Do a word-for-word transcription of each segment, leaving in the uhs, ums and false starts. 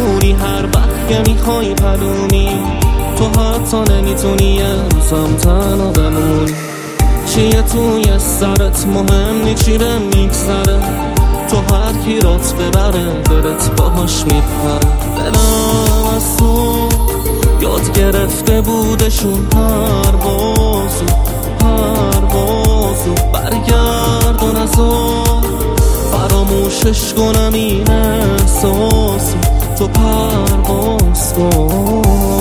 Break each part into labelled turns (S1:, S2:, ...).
S1: میدونی هر وقت که میخوای پلونی، تو حتی نمیتونی یه روزم تنها بمونی. چیه توی سرت مهم نی چی به میگذره، تو هر کی رات ببره دلت باهاش میپره. دلم از تو یاد گرفته بودشون هر بازو هر بازو برگردون ازو، فراموشش کنم این احساسو، تو پرواز کن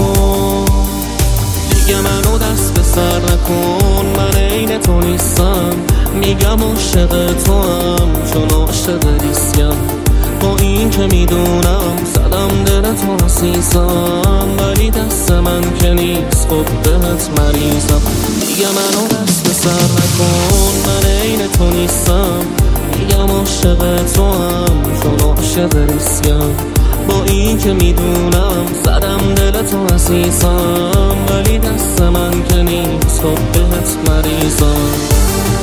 S1: دیگه منو دست به سر نکن. من عین تو نیستم، میگم عاشق تو هم چون عاشق ریسیم. با این که میدونم زدم دل تو عزیزم، ولی دست من که نیست خب بهت مریضم. دیگه منو دست به سر نکن، من عین تو نیستم، میگم عاشق تو هم چون عاشق ریسیم. با این که میدونم زدم دل تو عزیزم، ولی دست من که نیست خب بهت مریضم.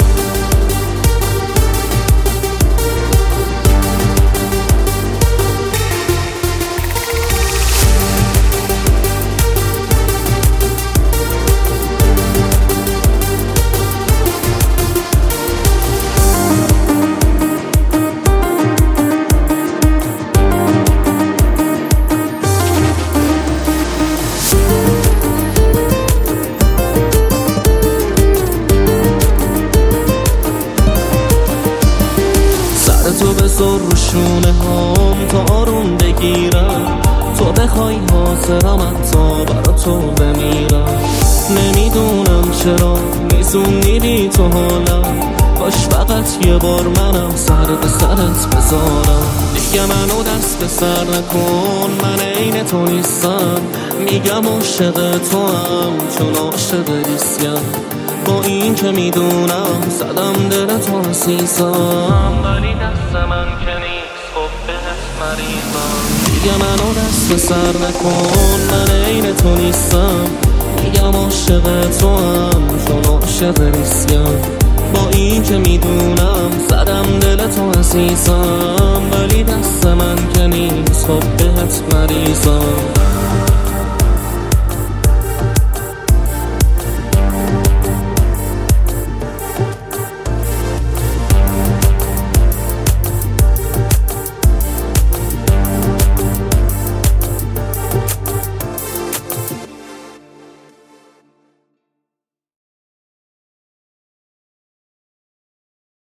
S1: تو بذار رو شونه هام تا آروم بگیرم، تو بخوای حاضرم حتی برا تو بمیرم. نمیدونم چرا میزونی بی تو حالم، کاش فقط یه بار منم سر به سرت بذارم. دیگه منو دست به سر نکن، من عین تو نیستم، میگم عاشق تو هم چون عاشق ریسیم. با این که میدونم زدم دل تو عزیزم، ولی دست من که نیست خب بهت مریضم. دیگه منو دست به سر نکن، من عین تو نیستم، میگم عاشق تو هم چون عاشق ریسیم. با این که میدونم زدم دل تو عزیزم، ولی دست من که نیست خب بهت مریضم.